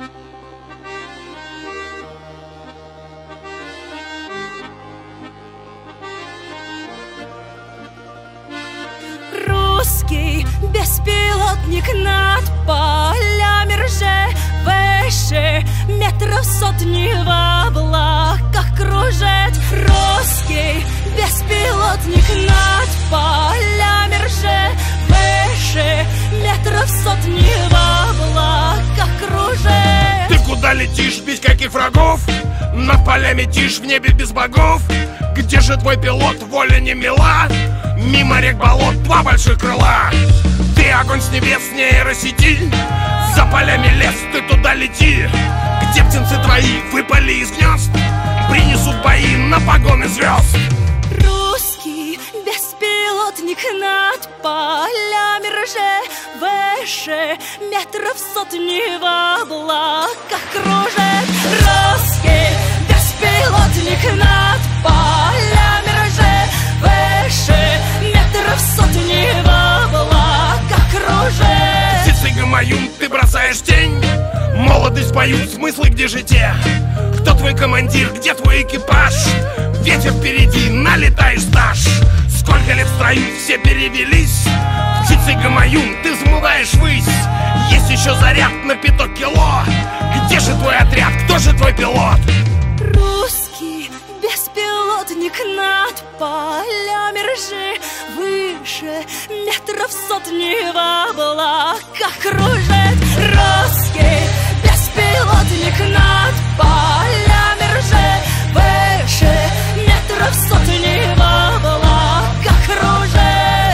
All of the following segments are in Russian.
Русский беспилотник над полями рже, выше метров сотни в облаках кружит. Русский беспилотник над полями рже, выше метров сотни в облаках кружит. Ты куда летишь без каких врагов? Над полями тишь в небе без богов. Где же твой пилот, воля не мила? Мимо рек болот два больших крыла. Ты огонь с небес, нейросети. За полями лес, ты туда лети. Где птенцы твои выпали из гнезд, принесут бои на погоны звезд. Русский беспилотник над полями рже, выше метров сотни в облаках кружит. Русский беспилотник над полями рже, выше метров сотни в облаках кружит. Птицы гамаюн, ты бросаешь тень. Молодость поют, смыслы где же те? Кто твой командир, где твой экипаж? Ветер впереди, налетаешь стаж. Сколько лет в строю, все перевелись. Птицы гамаюн, ты взмываешь ввысь. Есть еще заряд на 5 кило. Где же твой отряд, кто же твой пилот? Русский беспилотник над полями ржи, выше метров сотни в облаках кружит. Русский беспилотник над полями ржи, выше метров сотни в облаках кружит.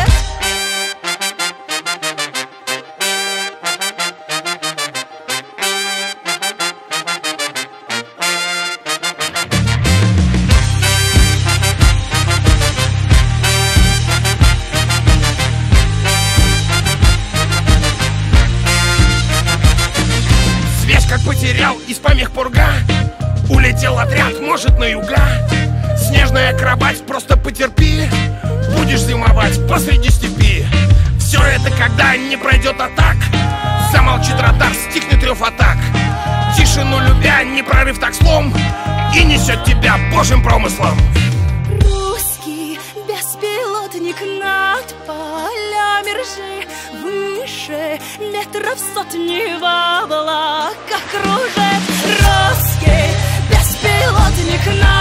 Потерял из помех пурга. Улетел отряд, может, на юга. Снежная акробать, просто потерпи. Будешь зимовать посреди степи. Все это когда не пройдет атак. Замолчит радар, стихнет рев атак. Тишину любя, не прорыв так слом, и несет тебя божьим промыслом. Русский беспилотник над полями ржи, выше метров сотни в облаках кружит. Русский беспилотник над